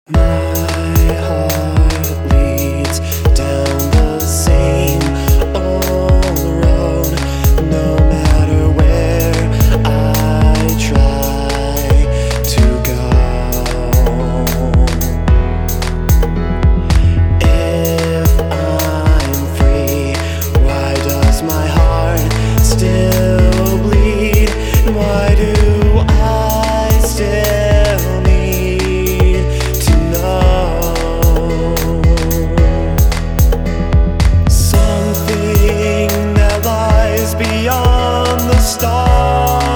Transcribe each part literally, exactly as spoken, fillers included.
My heart leads down the same old road, no matter where I try to go. If I'm free, why does my heart still bleed? And why do I still beyond the stars?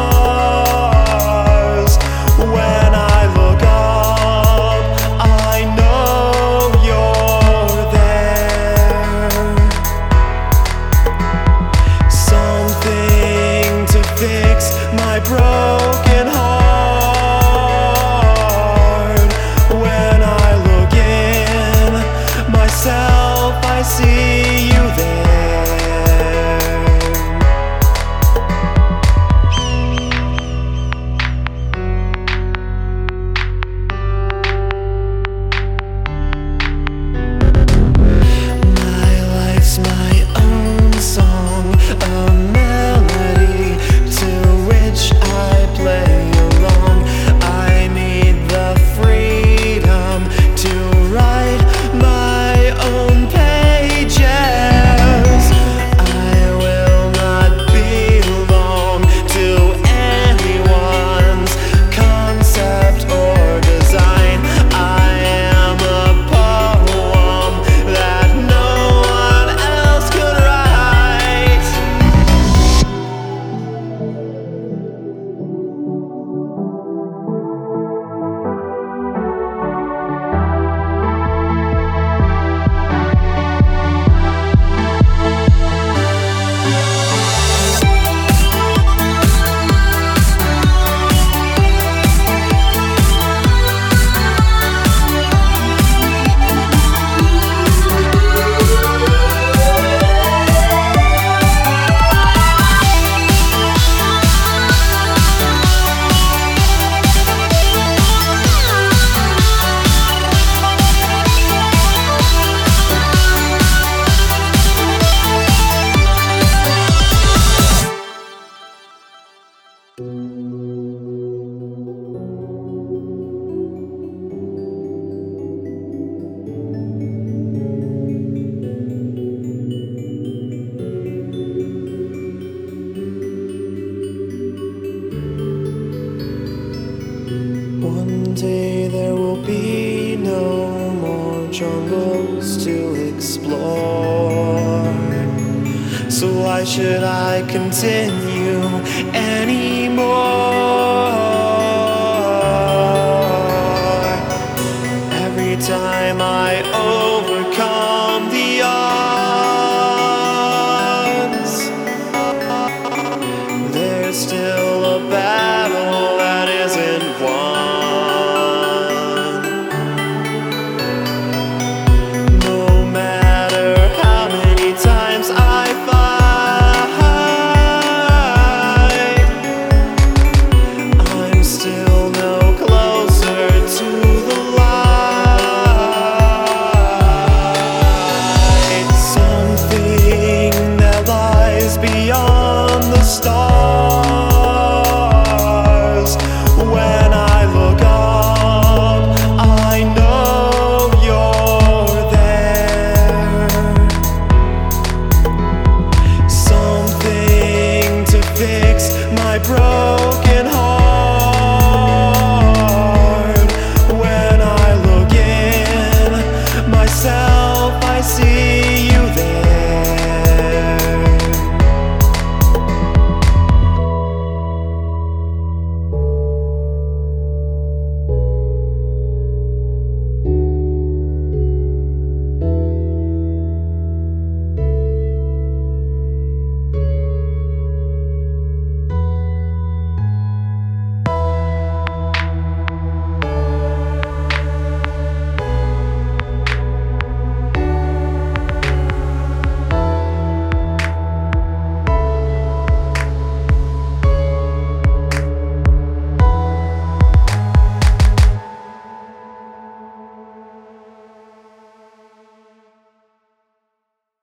When I look up, I know you're there. Something to fix my broken heart. When I look in myself, I see you there. One day there will be no more jungles to explore. So why should I continue anymore?